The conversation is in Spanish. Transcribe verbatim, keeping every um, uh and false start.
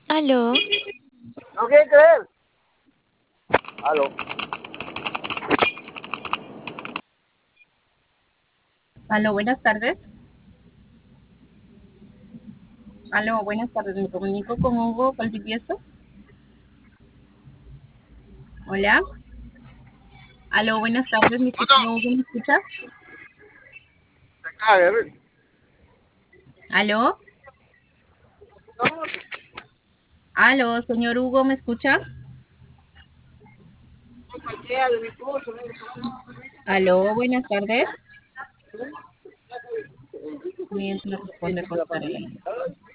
Aló, No quieren creer. Aló. Aló, buenas tardes. Aló, buenas tardes. Me comunico con Hugo Valdivieso. Hola. Aló, buenas tardes. Mi pequeño Hugo, ¿me escucha? Se cae, ¿ves? Aló. Aló, señor Hugo, ¿me escucha? Aló, buenas tardes. Mientras responde, cortaré.